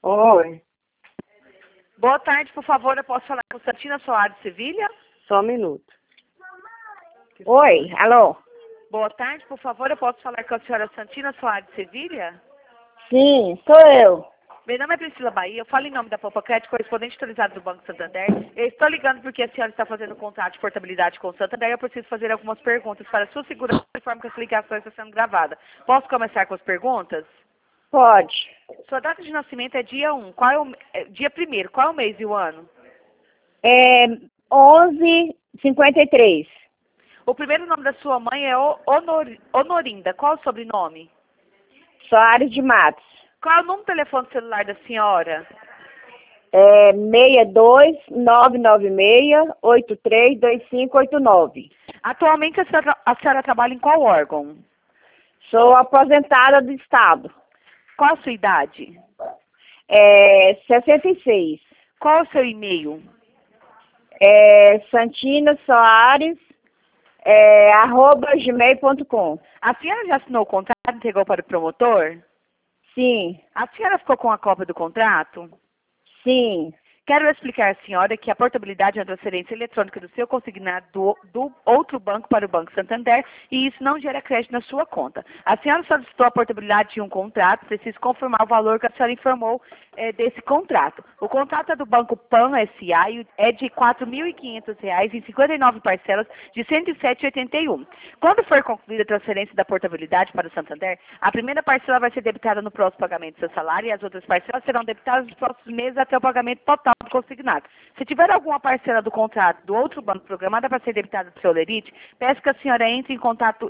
Oi, Boa tarde, por favor, eu posso falar com Santina Soares Sevilha? só um minuto. Oi, alô? Boa tarde, por favor, eu posso falar com a senhora Santina Soares Sevilha? Sim, sou eu. Meu nome é Priscila Bahia, eu falo em nome da Poupa Crédito, correspondente autorizado do Banco Santander. Eu estou ligando porque a senhora está fazendo contrato de portabilidade com o Santander e eu preciso fazer algumas perguntas para a sua segurança, de forma que essa ligação está sendo gravada. Posso começar com as perguntas? Pode. Sua data de nascimento é dia 1, dia 1º, qual é o mês e o ano? É 11:53. O primeiro nome da sua mãe é Honorinda, qual é o sobrenome? Soares de Matos. Qual é o número do telefone celular da senhora? É 62996832589. Atualmente a senhora trabalha em qual órgão? Sou aposentada do Estado. Qual a sua idade? 66. Qual o seu e-mail? Santina Soares, @gmail.com. A senhora já assinou o contrato e entregou para o promotor? Sim, A senhora ficou com a cópia do contrato? sim. Quero explicar à senhora que a portabilidade é a transferência eletrônica do seu consignado do outro banco para o Banco Santander e isso não gera crédito na sua conta. A senhora solicitou a portabilidade de um contrato, precisa confirmar o valor que a senhora informou desse contrato. O contrato é do Banco PAN S.A. e é de R$ 4.500 em 59 parcelas de R$ 107,81. Quando for concluída a transferência da portabilidade para o Santander, a primeira parcela vai ser debitada no próximo pagamento do seu salário e as outras parcelas serão debitadas nos próximos meses até o pagamento total do consignado. Se tiver alguma parcela do contrato do outro banco programada para ser debitada do seu lerite, peço que a senhora entre em contato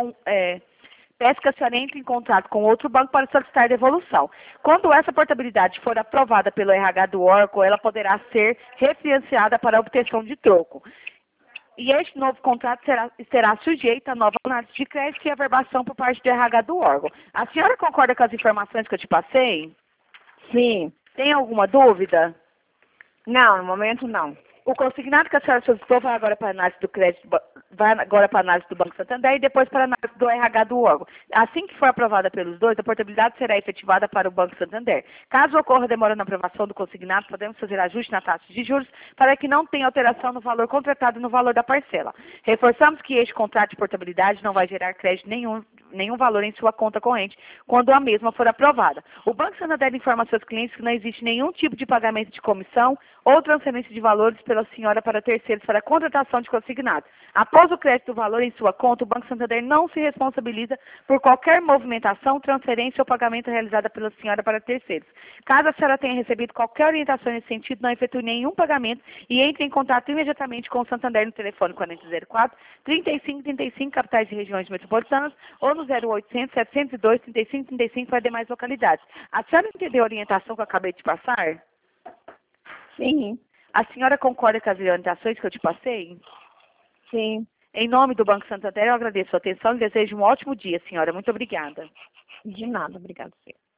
com outro banco para solicitar devolução. Quando essa portabilidade for aprovada pelo RH do órgão, ela poderá ser refinanciada para a obtenção de troco. E este novo contrato será sujeito a nova análise de crédito e averbação por parte do RH do órgão. A senhora concorda com as informações que eu te passei? Sim. Tem alguma dúvida? Não, no momento não. O consignado que a senhora solicitou vai agora para a análise do crédito, vai agora para a análise do Banco Santander e depois para a análise do RH do órgão. Assim que for aprovada pelos dois, a portabilidade será efetivada para o Banco Santander. Caso ocorra demora na aprovação do consignado, podemos fazer ajuste na taxa de juros para que não tenha alteração no valor contratado e no valor da parcela. Reforçamos que este contrato de portabilidade não vai gerar crédito nenhum valor em sua conta corrente quando a mesma for aprovada. O Banco Santander informa aos seus clientes que não existe nenhum tipo de pagamento de comissão ou transferência de valores pela senhora para terceiros para a contratação de consignado. Após o crédito do valor em sua conta, o Banco Santander não se responsabiliza por qualquer movimentação, transferência ou pagamento realizada pela senhora para terceiros. Caso a senhora tenha recebido qualquer orientação nesse sentido, não efetue nenhum pagamento e entre em contato imediatamente com o Santander no telefone 4004-3535, capitais e regiões metropolitanas, ou no 0800-702-3535 para demais localidades. A senhora entendeu a orientação que eu acabei de passar? Sim, A senhora concorda com as orientações que eu te passei? sim. Em nome do Banco Santander, eu agradeço a sua atenção e desejo um ótimo dia, senhora. Muito obrigada. De nada, obrigada, senhor.